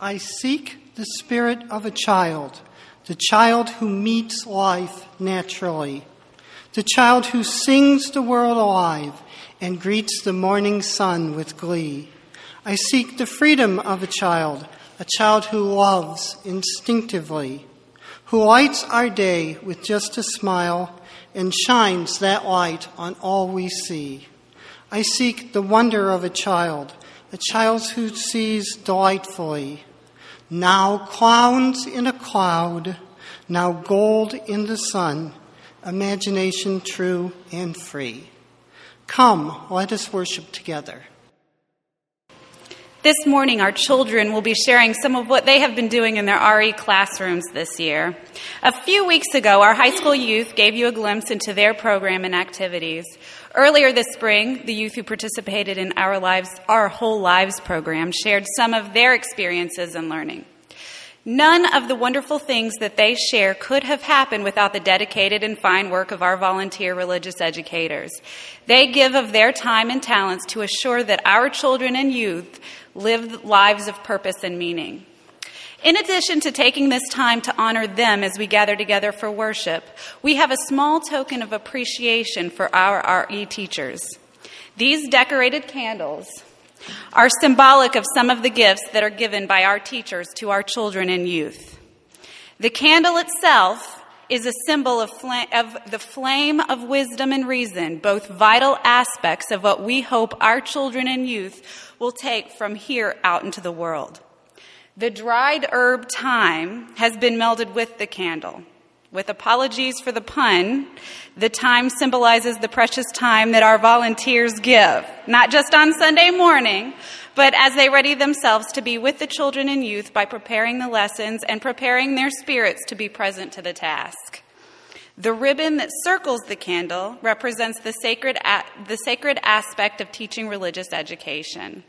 I seek the spirit of a child, the child who meets life naturally, the child who sings the world alive and greets the morning sun with glee. I seek the freedom of a child who loves instinctively, who lights our day with just a smile and shines that light on all we see. I seek the wonder of a child who sees delightfully, now clowns in a cloud, now gold in the sun, imagination true and free. Come, let us worship together. This morning, our children will be sharing some of what they have been doing in their RE classrooms this year. A few weeks ago, our high school youth gave you a glimpse into their program and activities. Earlier this spring, the youth who participated in Our Whole Lives program shared some of their experiences and learning. None of the wonderful things that they share could have happened without the dedicated and fine work of our volunteer religious educators. They give of their time and talents to assure that our children and youth live lives of purpose and meaning. In addition to taking this time to honor them as we gather together for worship, we have a small token of appreciation for our RE teachers. These decorated candles are symbolic of some of the gifts that are given by our teachers to our children and youth. The candle itself is a symbol of the flame of wisdom and reason, both vital aspects of what we hope our children and youth will take from here out into the world. The dried herb thyme has been melded with the candle. With apologies for the pun, the thyme symbolizes the precious time that our volunteers give, not just on Sunday morning, but as they ready themselves to be with the children and youth by preparing the lessons and preparing their spirits to be present to the task. The ribbon that circles the candle represents the sacred aspect of teaching religious education.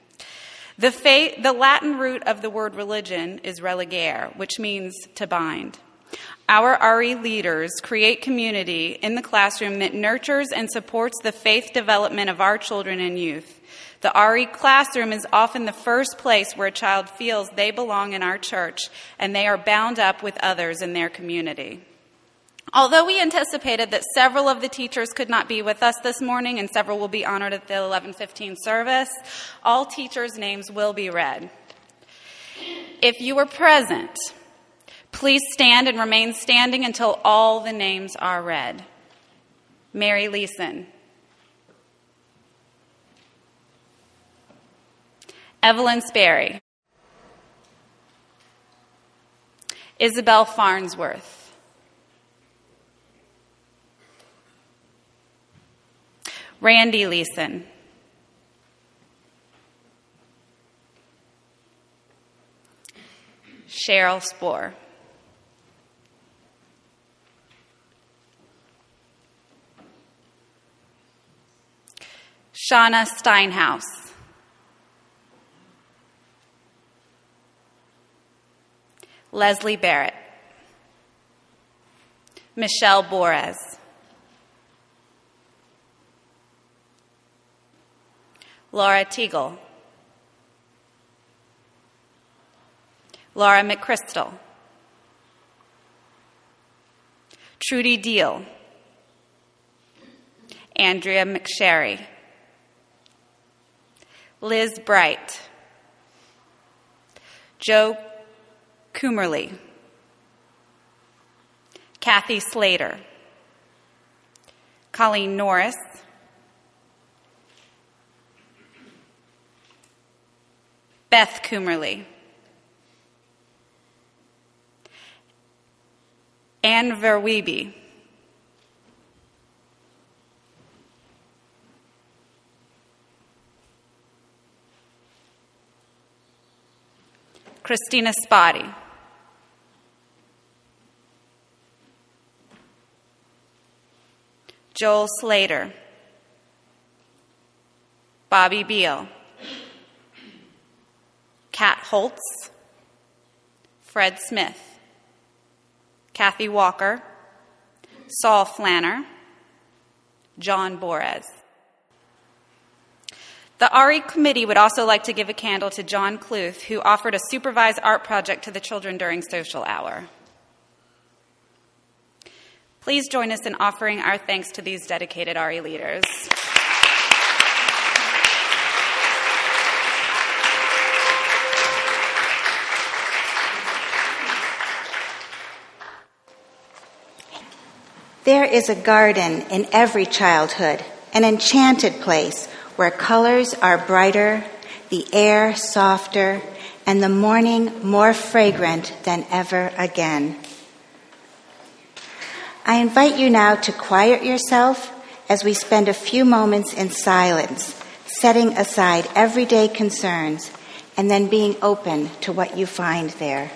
The Latin root of the word religion is religare, which means to bind. Our RE leaders create community in the classroom that nurtures and supports the faith development of our children and youth. The RE classroom is often the first place where a child feels they belong in our church and they are bound up with others in their community. Although we anticipated that several of the teachers could not be with us this morning and several will be honored at the 11:15 service, all teachers' names will be read. If you were present, please stand and remain standing until all the names are read. Mary Leeson. Evelyn Sperry. Isabel Farnsworth. Randy Leeson. Cheryl Spohr. Shauna Steinhaus. Leslie Barrett. Michelle Borez. Laura Teagle. Laura McChrystal. Trudy Deal. Andrea McSherry. Liz Bright. Joe Coomerly. Kathy Slater. Colleen Norris. Beth Coomerly. Anne Verweeby. Christina Spotty. Joel Slater. Bobby Beal. Kat Holtz. Fred Smith. Kathy Walker. Saul Flanner. John Borez. The RE committee would also like to give a candle to John Cluth, who offered a supervised art project to the children during social hour. Please join us in offering our thanks to these dedicated RE leaders. There is a garden in every childhood, an enchanted place where colors are brighter, the air softer, and the morning more fragrant than ever again. I invite you now to quiet yourself as we spend a few moments in silence, setting aside everyday concerns, and then being open to what you find there.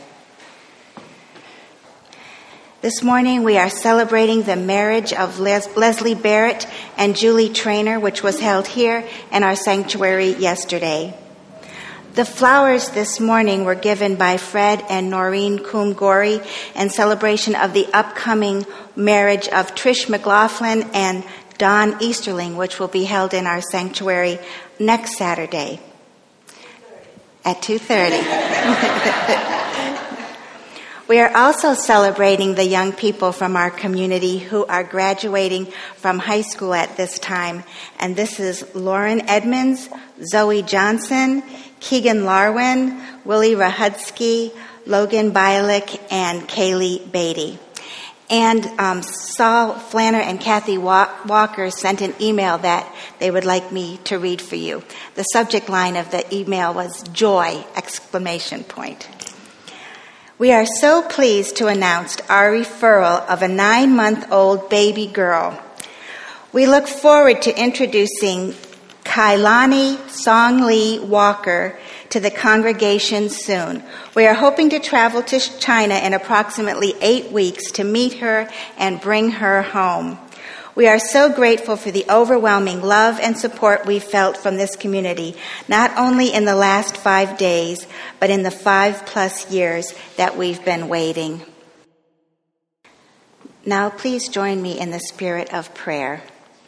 This morning we are celebrating the marriage of Leslie Barrett and Julie Traynor, which was held here in our sanctuary yesterday. The flowers this morning were given by Fred and Noreen Coomgori in celebration of the upcoming marriage of Trish McLaughlin and Don Easterling, which will be held in our sanctuary next Saturday at 2:30. We are also celebrating the young people from our community who are graduating from high school at this time. And this is Lauren Edmonds, Zoe Johnson, Keegan Larwin, Willie Rahudsky, Logan Bialik, and Kaylee Beatty. And Saul Flanner and Kathy Walker sent an email that they would like me to read for you. The subject line of the email was joy, ! We are so pleased to announce our referral of a 9-month-old baby girl. We look forward to introducing Kailani Song Lee Walker to the congregation soon. We are hoping to travel to China in approximately 8 weeks to meet her and bring her home. We are so grateful for the overwhelming love and support we felt from this community, not only in the last 5 days, but in the 5+ years that we've been waiting. Now, please join me in the spirit of prayer.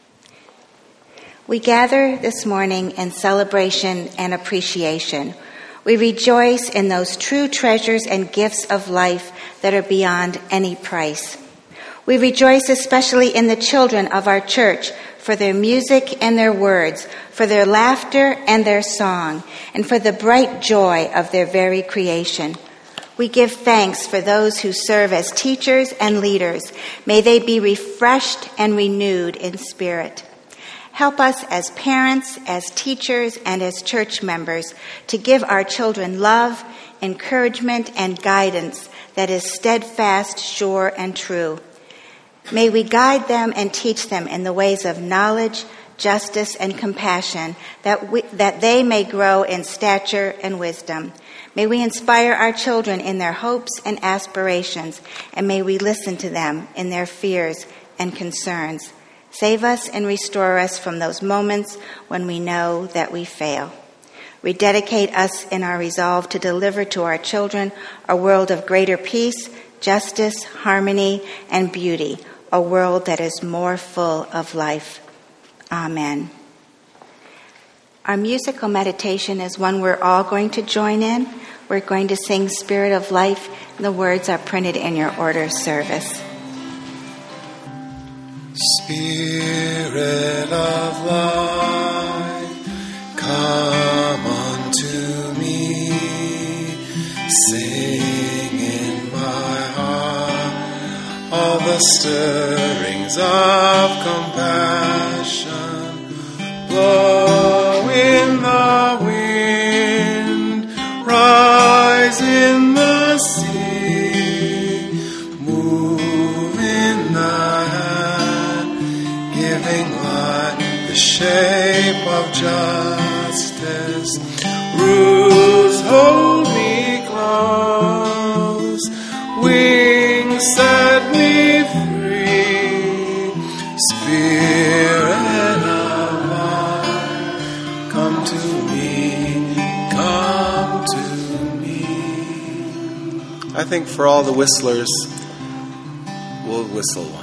We gather this morning in celebration and appreciation. We rejoice in those true treasures and gifts of life that are beyond any price. We rejoice especially in the children of our church for their music and their words, for their laughter and their song, and for the bright joy of their very creation. We give thanks for those who serve as teachers and leaders. May they be refreshed and renewed in spirit. Help us as parents, as teachers, and as church members to give our children love, encouragement, and guidance that is steadfast, sure, and true. May we guide them and teach them in the ways of knowledge, justice, and compassion, that they may grow in stature and wisdom. May we inspire our children in their hopes and aspirations, and may we listen to them in their fears and concerns. Save us and restore us from those moments when we know that we fail. Rededicate us in our resolve to deliver to our children a world of greater peace, justice, harmony, and beauty, a world that is more full of life. Amen. Our musical meditation is one we're all going to join in. We're going to sing Spirit of Life, and the words are printed in your order service. Spirit of life, come unto me, sing in my heart all the stirrings of compassion, blow in the wind, rise in the sea, move in the hand, giving light the shape of justice. Rules hold me close, wings set me free. Spirit of life, come to me, come to me. I think for all the whistlers, we'll whistle one.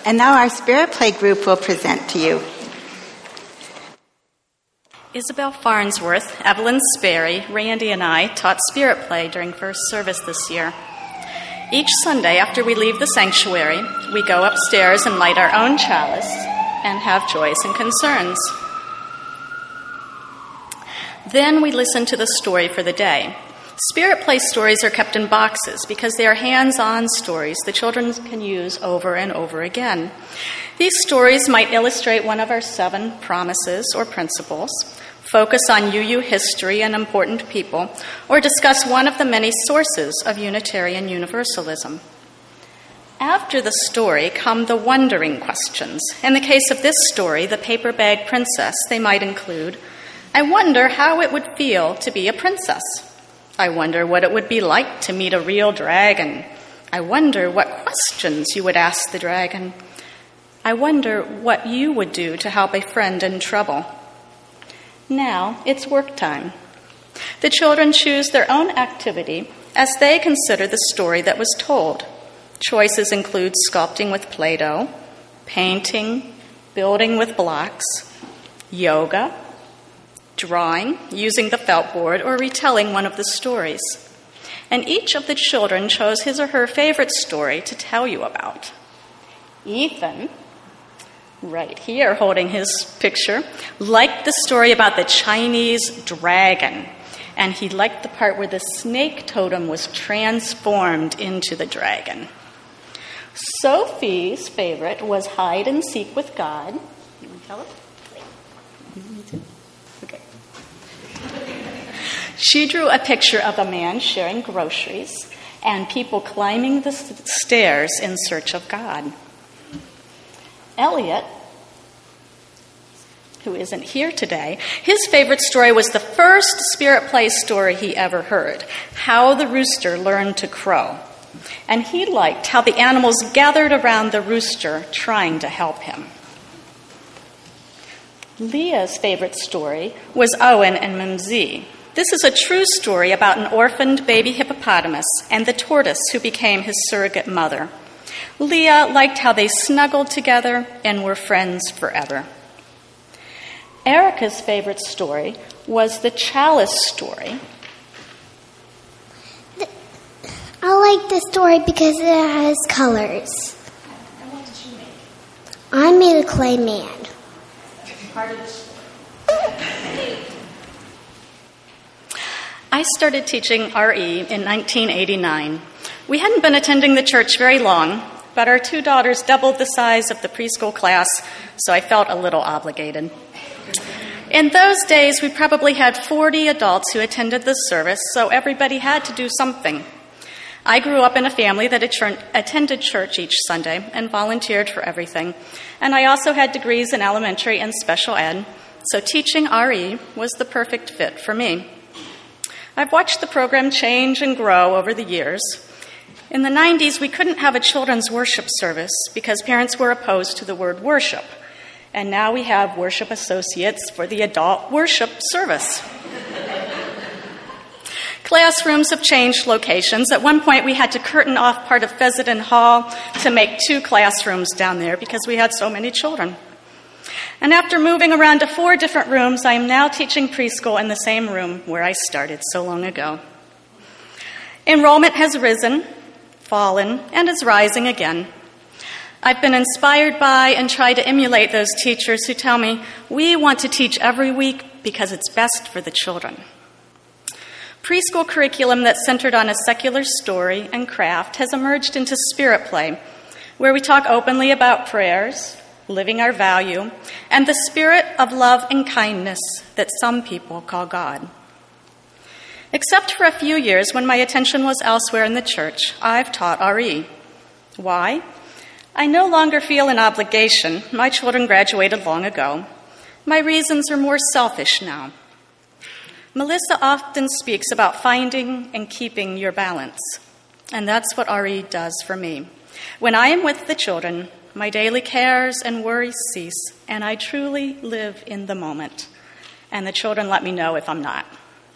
And now our Spirit Play group will present to you. Isabel Farnsworth, Evelyn Sperry, Randy, and I taught Spirit Play during first service this year. Each Sunday after we leave the sanctuary, we go upstairs and light our own chalice and have joys and concerns. Then we listen to the story for the day. Spirit Play stories are kept in boxes because they are hands-on stories the children can use over and over again. These stories might illustrate one of our 7 promises or principles, focus on UU history and important people, or discuss one of the many sources of Unitarian Universalism. After the story come the wondering questions. In the case of this story, The Paper Bag Princess, they might include, I wonder how it would feel to be a princess. I wonder what it would be like to meet a real dragon. I wonder what questions you would ask the dragon. I wonder what you would do to help a friend in trouble. Now it's work time. The children choose their own activity as they consider the story that was told. Choices include sculpting with Play-Doh, painting, building with blocks, yoga, drawing, using the felt board, or retelling one of the stories. And each of the children chose his or her favorite story to tell you about. Ethan, right here holding his picture, liked the story about the Chinese dragon, and he liked the part where the snake totem was transformed into the dragon. Sophie's favorite was Hide and Seek with God. You want to tell it? Okay. She drew a picture of a man sharing groceries and people climbing the stairs in search of God. Elliot, who isn't here today, his favorite story was the first Spirit Play story he ever heard, How the Rooster Learned to Crow. And he liked how the animals gathered around the rooster trying to help him. Leah's favorite story was Owen and Mimsy. This is a true story about an orphaned baby hippopotamus and the tortoise who became his surrogate mother. Leah liked how they snuggled together and were friends forever. Erica's favorite story was the Chalice story. I like the story because it has colors. And what did you make? I made a clay man. Part of the story. I started teaching RE in 1989. We hadn't been attending the church very long, but our 2 daughters doubled the size of the preschool class, so I felt a little obligated. In those days, we probably had 40 adults who attended the service, so everybody had to do something. I grew up in a family that attended church each Sunday and volunteered for everything, and I also had degrees in elementary and special ed, so teaching RE was the perfect fit for me. I've watched the program change and grow over the years. In the 90s, we couldn't have a children's worship service because parents were opposed to the word worship. And now we have worship associates for the adult worship service. Classrooms have changed locations. At one point, we had to curtain off part of Fessenden Hall to make 2 classrooms down there because we had so many children. And after moving around to 4 different rooms, I am now teaching preschool in the same room where I started so long ago. Enrollment has risen, fallen, and is rising again. I've been inspired by and tried to emulate those teachers who tell me, we want to teach every week because it's best for the children. Preschool curriculum that's centered on a secular story and craft has emerged into Spirit Play, where we talk openly about prayers, living our value, and the spirit of love and kindness that some people call God. Except for a few years when my attention was elsewhere in the church, I've taught RE. Why? I no longer feel an obligation. My children graduated long ago. My reasons are more selfish now. Melissa often speaks about finding and keeping your balance, and that's what RE does for me. When I am with the children, my daily cares and worries cease, and I truly live in the moment. And the children let me know if I'm not.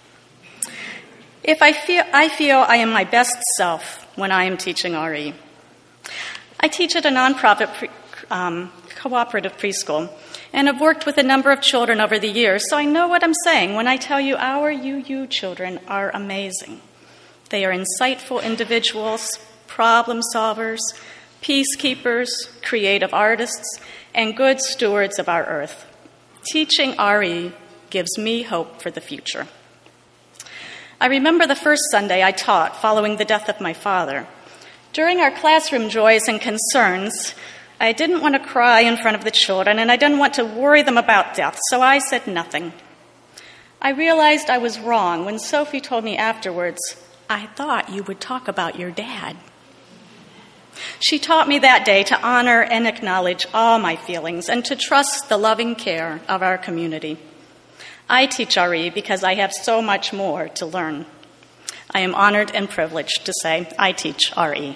I feel I am my best self when I am teaching RE. I teach at a nonprofit cooperative preschool and have worked with a number of children over the years, so I know what I'm saying when I tell you our UU children are amazing. They are insightful individuals, problem solvers, peacekeepers, creative artists, and good stewards of our earth. Teaching RE gives me hope for the future. I remember the first Sunday I taught following the death of my father. During our classroom joys and concerns, I didn't want to cry in front of the children, and I didn't want to worry them about death, so I said nothing. I realized I was wrong when Sophie told me afterwards, "I thought you would talk about your dad." She taught me that day to honor and acknowledge all my feelings and to trust the loving care of our community. I teach RE because I have so much more to learn. I am honored and privileged to say I teach RE.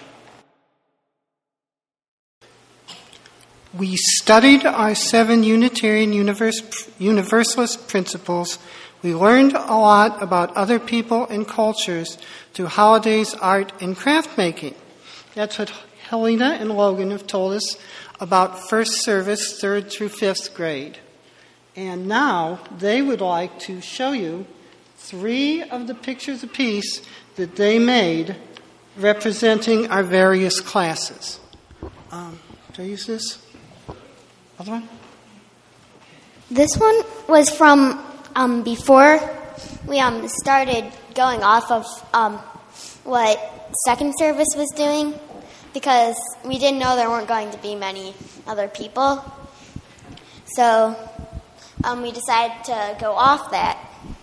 We studied our 7 Unitarian Universalist principles. We learned a lot about other people and cultures through holidays, art, and craft making. That's what Helena and Logan have told us about first service, 3rd through 5th grade. And now they would like to show you 3 of the pictures apiece that they made representing our various classes. Do I use this? Other one? This one was from before we started going off of what second service was doing, because we didn't know there weren't going to be many other people. So we decided to go off that.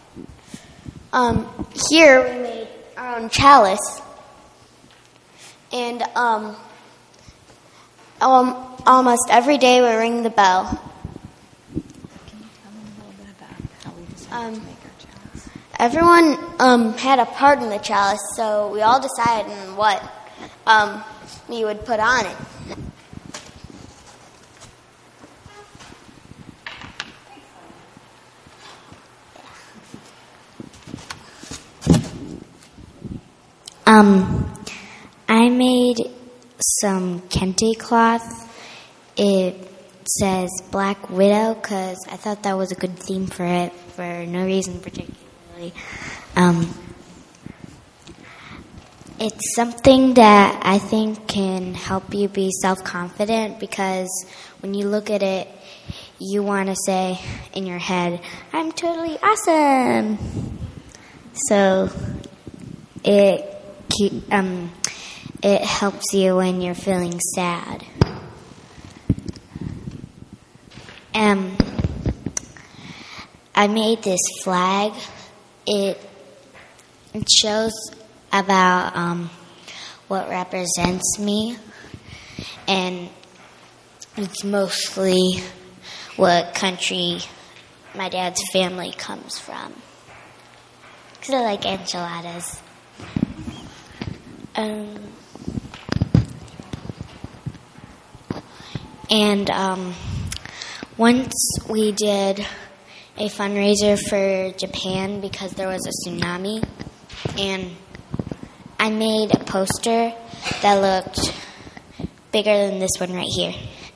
Here we made our own chalice. And almost every day we ring the bell. Can you tell them a little bit about how we decided to make our chalice? Everyone had a part in the chalice, so we all decided on what we would put on it. I made some kente cloth. It says Black Widow because I thought that was a good theme for it for no reason particularly. It's something that I think can help you be self-confident, because when you look at it, you want to say in your head, "I'm totally awesome." So it helps you when you're feeling sad. I made this flag. It shows about what represents me, and it's mostly what country my dad's family comes from, because I like enchiladas. Once we did a fundraiser for Japan because there was a tsunami, and I made a poster that looked bigger than this one right here.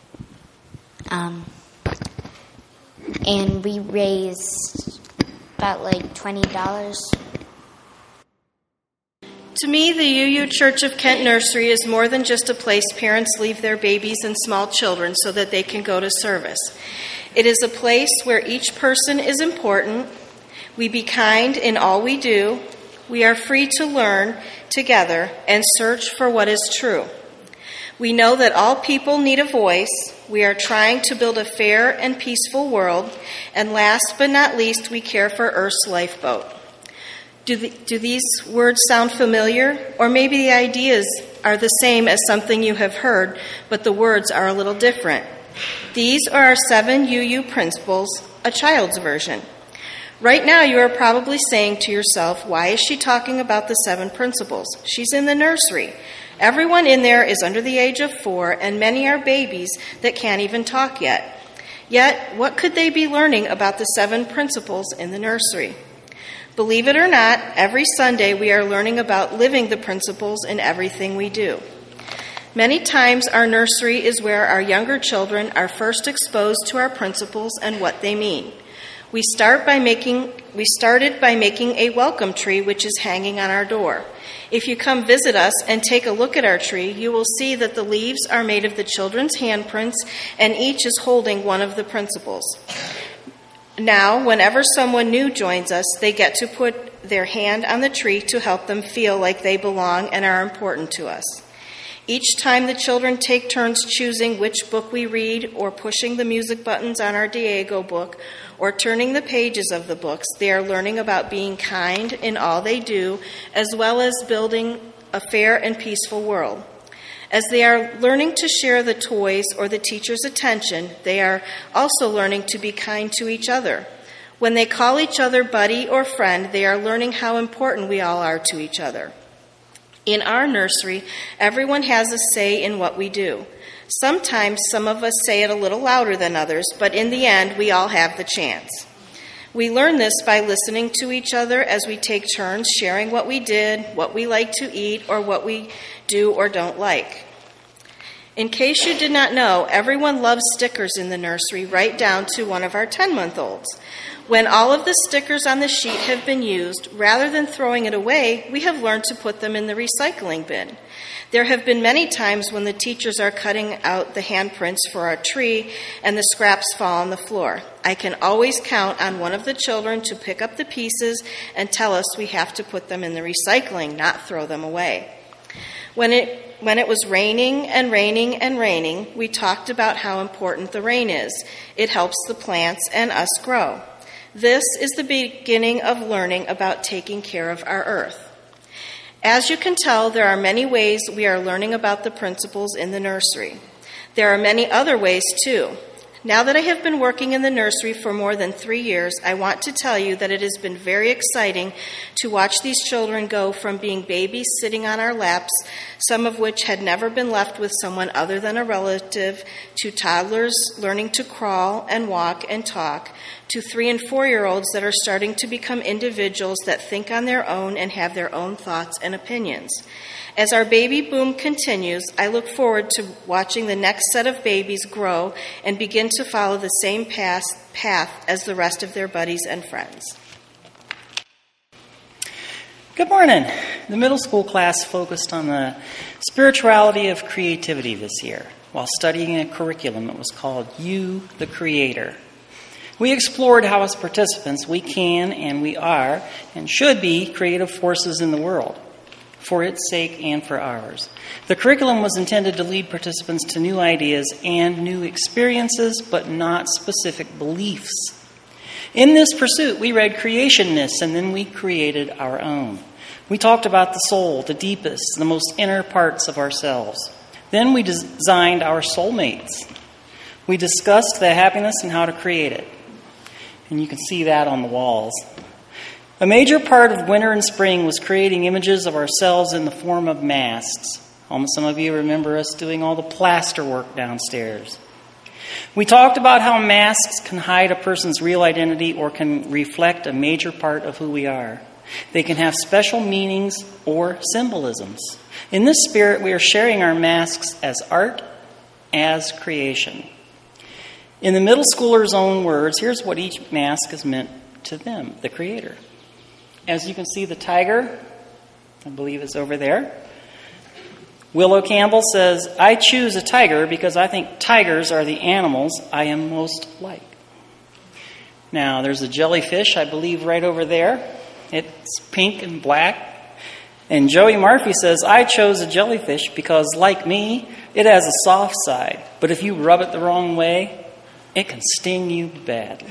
And we raised about $20. To me, the UU Church of Kent Nursery is more than just a place parents leave their babies and small children so that they can go to service. It is a place where each person is important. We be kind in all we do. We are free to learn together and search for what is true. We know that all people need a voice. We are trying to build a fair and peaceful world. And last but not least, we care for Earth's lifeboat. Do these words sound familiar? Or maybe the ideas are the same as something you have heard, but the words are a little different. These are our 7 UU principles, a child's version. Right now you are probably saying to yourself, why is she talking about the 7 principles? She's in the nursery. Everyone in there is under the age of 4, and many are babies that can't even talk yet. Yet, what could they be learning about the 7 principles in the nursery? Believe it or not, every Sunday we are learning about living the principles in everything we do. Many times our nursery is where our younger children are first exposed to our principles and what they mean. We started by making a welcome tree, which is hanging on our door. If you come visit us and take a look at our tree, you will see that the leaves are made of the children's handprints, and each is holding one of the principles. Now, whenever someone new joins us, they get to put their hand on the tree to help them feel like they belong and are important to us. Each time the children take turns choosing which book we read, or pushing the music buttons on our Diego book, or turning the pages of the books, they are learning about being kind in all they do, as well as building a fair and peaceful world. As they are learning to share the toys or the teacher's attention, they are also learning to be kind to each other. When they call each other buddy or friend, they are learning how important we all are to each other. In our nursery, everyone has a say in what we do. Sometimes some of us say it a little louder than others, but in the end, we all have the chance. We learn this by listening to each other as we take turns sharing what we did, what we like to eat, or what we do or don't like. In case you did not know, everyone loves stickers in the nursery, right down to one of our 10-month-olds. When all of the stickers on the sheet have been used, rather than throwing it away, we have learned to put them in the recycling bin. There have been many times when the teachers are cutting out the handprints for our tree and the scraps fall on the floor. I can always count on one of the children to pick up the pieces and tell us we have to put them in the recycling, not throw them away. When it was raining and raining and raining, we talked about how important the rain is. It helps the plants and us grow. This is the beginning of learning about taking care of our earth. As you can tell, there are many ways we are learning about the principles in the nursery. There are many other ways, too. Now that I have been working in the nursery for more than 3 years, I want to tell you that it has been very exciting to watch these children go from being babies sitting on our laps, some of which had never been left with someone other than a relative, to toddlers learning to crawl and walk and talk, to 3- and 4-year-olds that are starting to become individuals that think on their own and have their own thoughts and opinions. As our baby boom continues, I look forward to watching the next set of babies grow and begin to follow the same path as the rest of their buddies and friends. Good morning. The middle school class focused on the spirituality of creativity this year while studying a curriculum that was called You, the Creator. We explored how as participants we can and we are and should be creative forces in the world, for its sake and for ours. The curriculum was intended to lead participants to new ideas and new experiences, but not specific beliefs. In this pursuit, we read creation myths, and then we created our own. We talked about the soul, the deepest, the most inner parts of ourselves. Then we designed our soulmates. We discussed the happiness and how to create it. And you can see that on the walls. A major part of winter and spring was creating images of ourselves in the form of masks. Almost some of you remember us doing all the plaster work downstairs. We talked about how masks can hide a person's real identity or can reflect a major part of who we are. They can have special meanings or symbolisms. In this spirit, we are sharing our masks as art, as creation. In the middle schoolers' own words, here's what each mask is meant to them, the Creator. As you can see, the tiger, I believe, is over there. Willow Campbell says, I choose a tiger because I think tigers are the animals I am most like. Now, there's a jellyfish, I believe, right over there. It's pink and black. And Joey Murphy says, I chose a jellyfish because, like me, it has a soft side. But if you rub it the wrong way, it can sting you badly.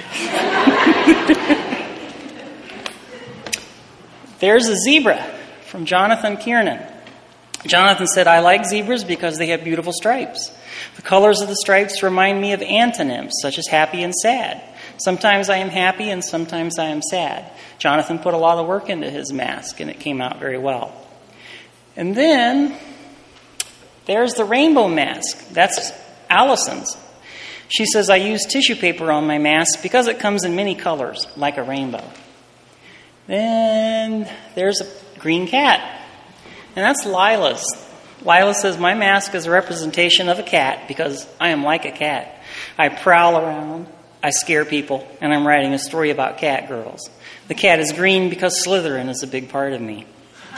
There's a zebra from Jonathan Kiernan. Jonathan said, I like zebras because they have beautiful stripes. The colors of the stripes remind me of antonyms, such as happy and sad. Sometimes I am happy and sometimes I am sad. Jonathan put a lot of work into his mask, and it came out very well. And then there's the rainbow mask. That's Allison's. She says, I use tissue paper on my mask because it comes in many colors, like a rainbow. Then there's a green cat. And that's Lila's. Lila says, my mask is a representation of a cat because I am like a cat. I prowl around, I scare people, and I'm writing a story about cat girls. The cat is green because Slytherin is a big part of me.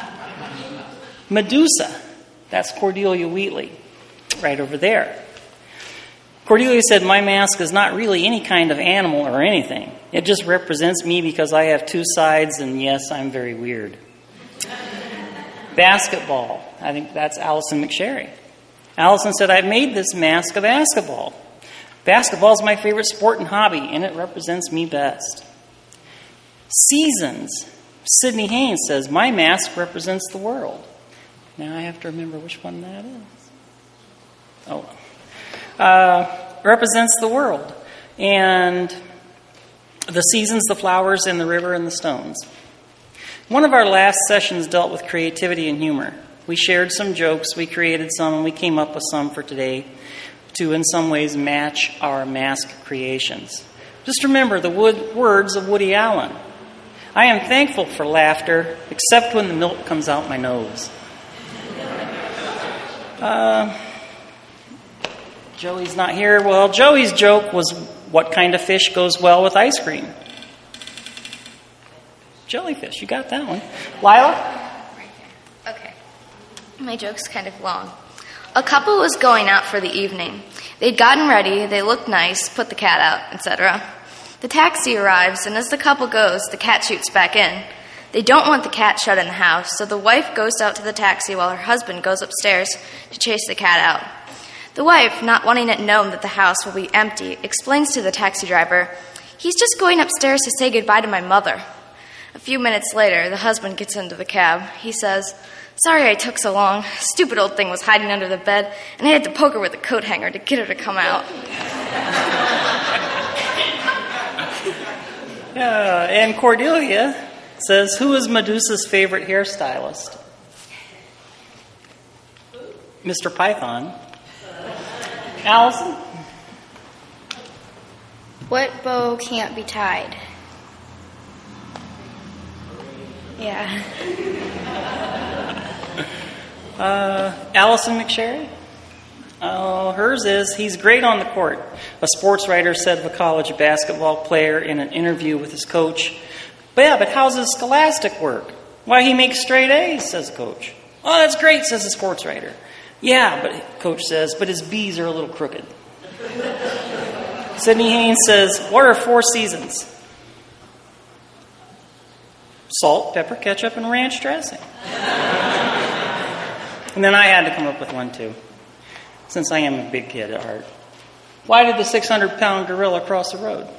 Medusa, that's Cordelia Wheatley, right over there. Cordelia said, my mask is not really any kind of animal or anything. It just represents me because I have two sides, and yes, I'm very weird. Basketball, I think that's Allison McSherry. Allison said, I've made this mask of basketball. Basketball is my favorite sport and hobby, and it represents me best. Seasons, Sydney Haynes says, my mask represents the world. Now I have to remember which one that is. Represents the world. And the seasons, the flowers, and the river and the stones. One of our last sessions dealt with creativity and humor. We shared some jokes, we created some, and we came up with some for today to, in some ways, match our mask creations. Just remember the words of Woody Allen. I am thankful for laughter, except when the milk comes out my nose. Joey's not here. Well, Joey's joke was, what kind of fish goes well with ice cream? Jellyfish, you got that one. Lila? Okay. My joke's kind of long. A couple was going out for the evening. They'd gotten ready, they looked nice, put the cat out, etc. The taxi arrives, and as the couple goes, the cat shoots back in. They don't want the cat shut in the house, so the wife goes out to the taxi while her husband goes upstairs to chase the cat out. The wife, not wanting it known that the house will be empty, explains to the taxi driver, he's just going upstairs to say goodbye to my mother. A few minutes later, the husband gets into the cab. He says, sorry I took so long. Stupid old thing was hiding under the bed, and I had to poke her with a coat hanger to get her to come out. And Cordelia says, who is Medusa's favorite hairstylist? Mr. Python. Allison? What bow can't be tied? Yeah. Allison McSherry? Hers is, he's great on the court. A sports writer said of a college basketball player in an interview with his coach, but how's his scholastic work? Why, he makes straight A's, says the coach. Oh, that's great, says the sports writer. Yeah, but coach says, but his B's are a little crooked. Sydney Haynes says, what are 4 seasons? Salt, pepper, ketchup, and ranch dressing. And then I had to come up with one, too, since I am a big kid at heart. Why did the 600-pound gorilla cross the road?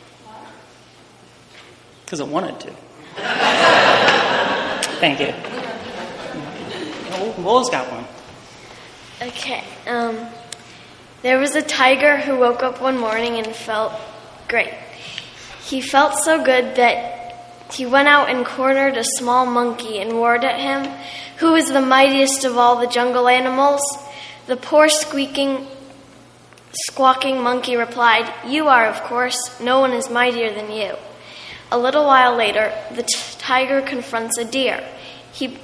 Because it wanted to. Thank you. Will's got one. Okay. There was a tiger who woke up one morning and felt great. He felt so good that he went out and cornered a small monkey and roared at him, "Who is the mightiest of all the jungle animals?" The poor squawking monkey replied, "You are, of course. No one is mightier than you." A little while later, the tiger confronts a deer. He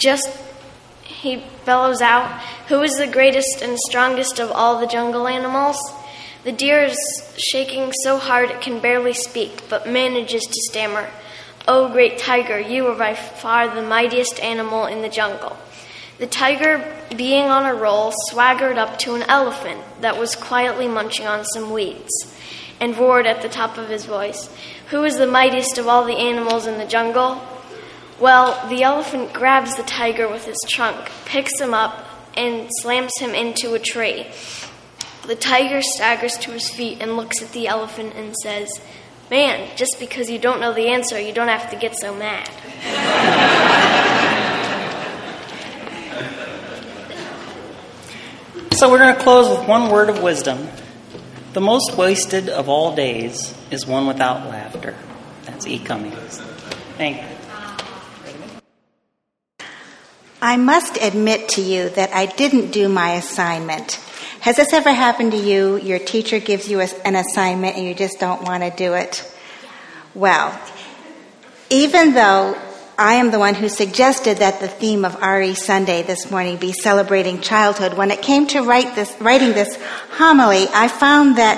bellows out, "Who is the greatest and strongest of all the jungle animals?" The deer is shaking so hard it can barely speak, but manages to stammer, "Oh, great tiger, you are by far the mightiest animal in the jungle." The tiger, being on a roll, swaggered up to an elephant that was quietly munching on some weeds and roared at the top of his voice, "Who is the mightiest of all the animals in the jungle?" Well, the elephant grabs the tiger with his trunk, picks him up, and slams him into a tree. The tiger staggers to his feet and looks at the elephant and says, "Man, just because you don't know the answer, you don't have to get so mad." So we're going to close with one word of wisdom. The most wasted of all days is one without laughter. That's E. Cummings. Thank you. I must admit to you that I didn't do my assignment. Has this ever happened to you? Your teacher gives you an assignment and you just don't want to do it? Well, even though I am the one who suggested that the theme of RE Sunday this morning be celebrating childhood. When it came to writing this homily, I found that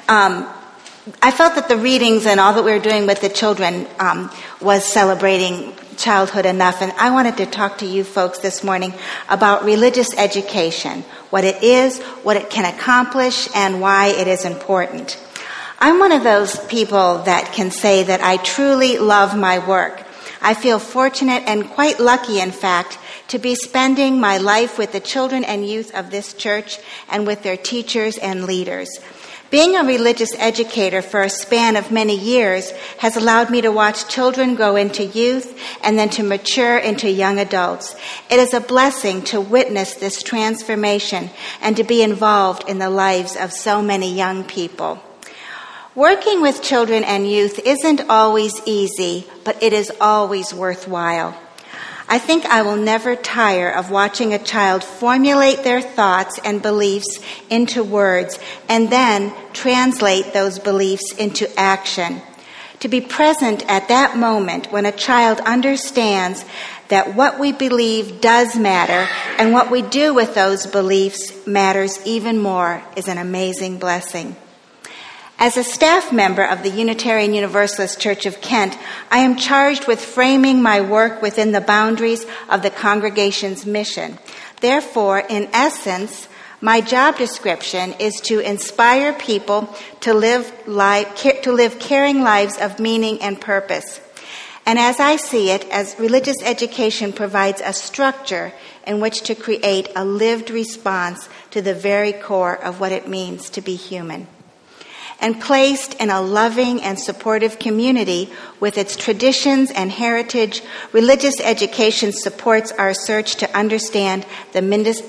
I felt that the readings and all that we were doing with the children was celebrating childhood enough, and I wanted to talk to you folks this morning about religious education, what it is, what it can accomplish, and why it is important. I'm one of those people that can say that I truly love my work. I feel fortunate and quite lucky, in fact, to be spending my life with the children and youth of this church and with their teachers and leaders. Being a religious educator for a span of many years has allowed me to watch children grow into youth and then to mature into young adults. It is a blessing to witness this transformation and to be involved in the lives of so many young people. Working with children and youth isn't always easy, but it is always worthwhile. I think I will never tire of watching a child formulate their thoughts and beliefs into words and then translate those beliefs into action. To be present at that moment when a child understands that what we believe does matter and what we do with those beliefs matters even more is an amazing blessing. As a staff member of the Unitarian Universalist Church of Kent, I am charged with framing my work within the boundaries of the congregation's mission. Therefore, in essence, my job description is to inspire people to live caring lives of meaning and purpose. And as I see it, as religious education provides a structure in which to create a lived response to the very core of what it means to be human. And placed in a loving and supportive community with its traditions and heritage, religious education supports our search to understand the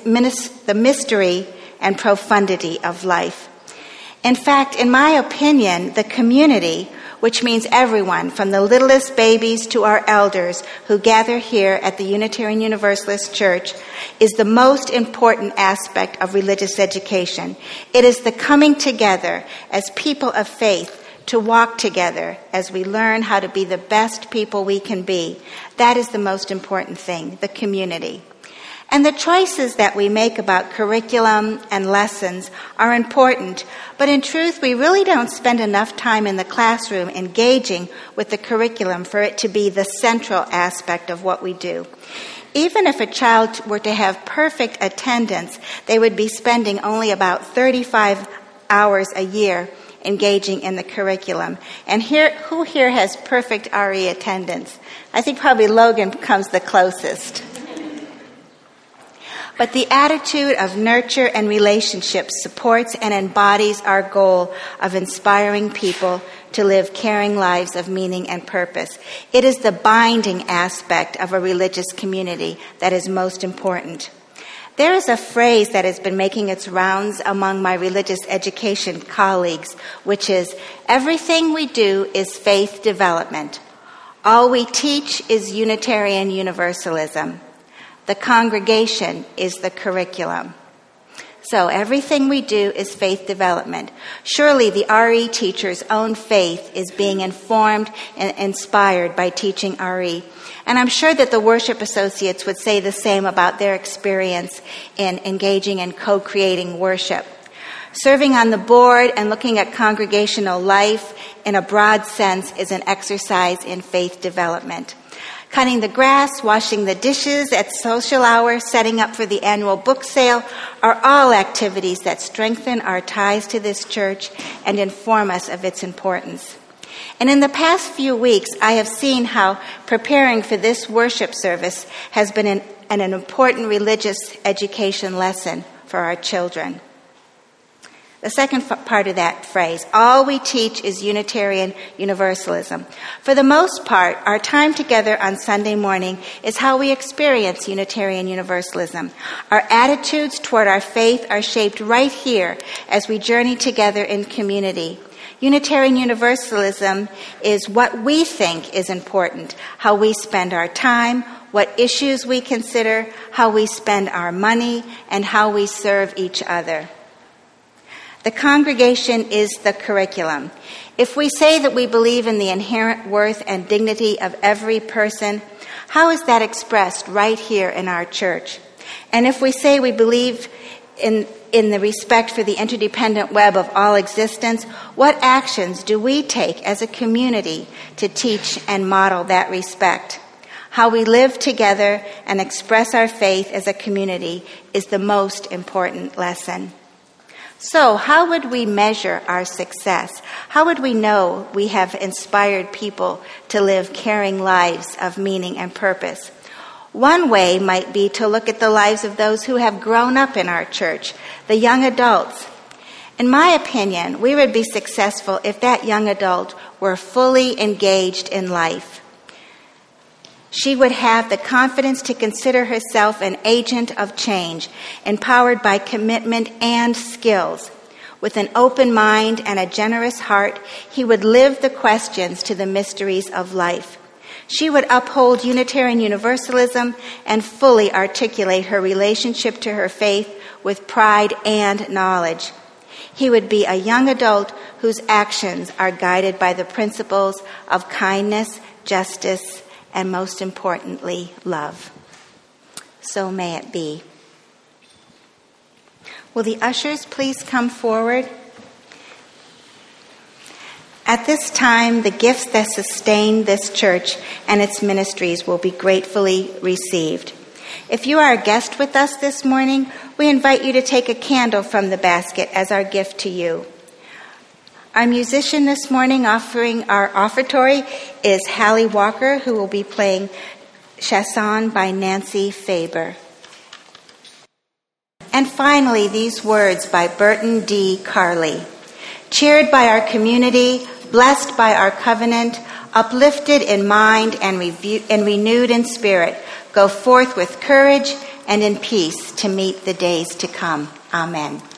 mystery and profundity of life. In fact, in my opinion, the community, which means everyone from the littlest babies to our elders who gather here at the Unitarian Universalist Church, is the most important aspect of religious education. It is the coming together as people of faith to walk together as we learn how to be the best people we can be. That is the most important thing, the community. And the choices that we make about curriculum and lessons are important, but in truth, we really don't spend enough time in the classroom engaging with the curriculum for it to be the central aspect of what we do. Even if a child were to have perfect attendance, they would be spending only about 35 hours a year engaging in the curriculum. And who here has perfect RE attendance? I think probably Logan comes the closest. But the attitude of nurture and relationship supports and embodies our goal of inspiring people to live caring lives of meaning and purpose. It is the binding aspect of a religious community that is most important. There is a phrase that has been making its rounds among my religious education colleagues, which is, everything we do is faith development. All we teach is Unitarian Universalism. The congregation is the curriculum. So everything we do is faith development. Surely the RE teacher's own faith is being informed and inspired by teaching RE. And I'm sure that the worship associates would say the same about their experience in engaging and co-creating worship. Serving on the board and looking at congregational life in a broad sense is an exercise in faith development. Cutting the grass, washing the dishes at social hour, setting up for the annual book sale are all activities that strengthen our ties to this church and inform us of its importance. And in the past few weeks, I have seen how preparing for this worship service has been an important religious education lesson for our children. The second part of that phrase, all we teach is Unitarian Universalism. For the most part, our time together on Sunday morning is how we experience Unitarian Universalism. Our attitudes toward our faith are shaped right here as we journey together in community. Unitarian Universalism is what we think is important, how we spend our time, what issues we consider, how we spend our money, and how we serve each other. The congregation is the curriculum. If we say that we believe in the inherent worth and dignity of every person, How is that expressed right here in our church? And if we say we believe in the respect for the interdependent web of all existence, what actions do we take as a community to teach and model that respect? How we live together and express our faith as a community is the most important lesson. So, how would we measure our success? How would we know we have inspired people to live caring lives of meaning and purpose? One way might be to look at the lives of those who have grown up in our church, the young adults. In my opinion, we would be successful if that young adult were fully engaged in life. She would have the confidence to consider herself an agent of change, empowered by commitment and skills. With an open mind and a generous heart, he would live the questions to the mysteries of life. She would uphold Unitarian Universalism and fully articulate her relationship to her faith with pride and knowledge. He would be a young adult whose actions are guided by the principles of kindness, justice, and most importantly, love. So may it be. Will the ushers please come forward? At this time, the gifts that sustain this church and its ministries will be gratefully received. If you are a guest with us this morning, we invite you to take a candle from the basket as our gift to you. Our musician this morning offering our offertory is Hallie Walker, who will be playing Chasson by Nancy Faber. And finally, these words by Burton D. Carley. Cheered by our community, blessed by our covenant, uplifted in mind and renewed in spirit, go forth with courage and in peace to meet the days to come. Amen.